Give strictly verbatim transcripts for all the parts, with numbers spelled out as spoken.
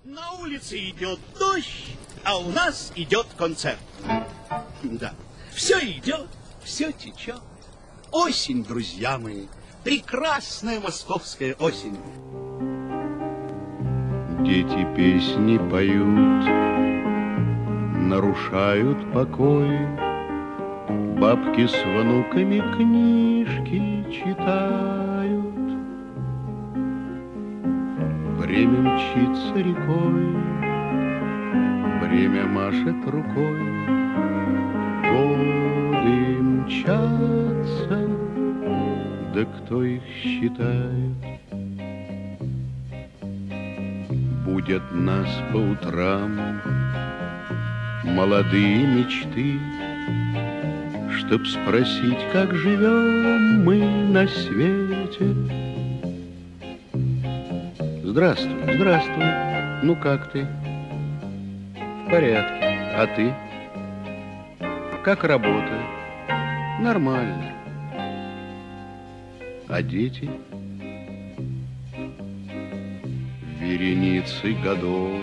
На улице идет дождь, а у нас идет концерт. Да, все идет, все течет. Осень, друзья мои, прекрасная московская осень. Дети песни поют, нарушают покой. Бабки с внуками книжки читают. Время мчится рекой, время машет рукой. Годы мчатся, да кто их считает? Будят нас по утрам молодые мечты, чтоб спросить, как живем мы на свете. Здравствуй, здравствуй, ну как ты? В порядке, а ты? Как работа? Нормально. А дети? Вереницы годов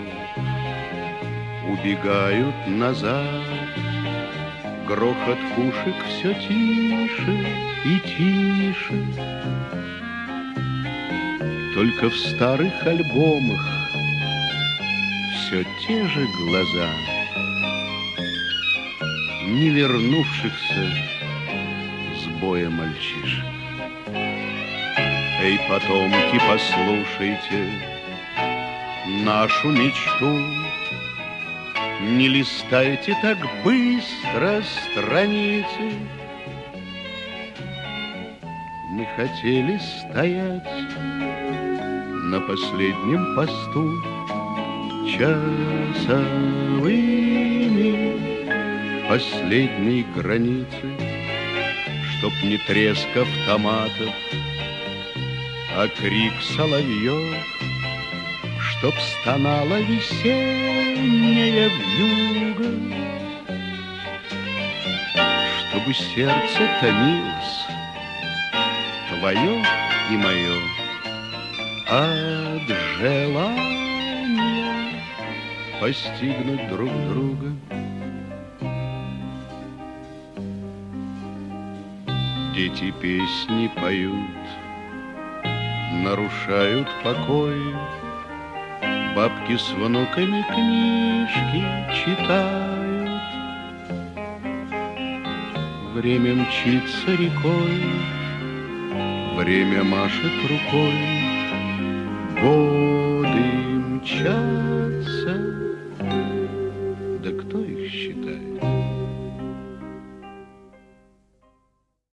убегают назад. Грохот пушек все тише и тише. Только в старых альбомах все те же глаза не вернувшихся с боя мальчишек. Эй, потомки, послушайте нашу мечту. Не листайте так быстро страницы. Мы хотели стоять на последнем посту часовыми последней границы, чтоб не треск автоматов, а крик соловьев, чтоб стонала весенняя вьюга, чтобы сердце томилось, твое и мое, от желания постигнуть друг друга. Дети песни поют, нарушают покой. Бабки с внуками книжки читают. Время мчится рекой, время машет рукой. Годы мчатся, да кто их считает?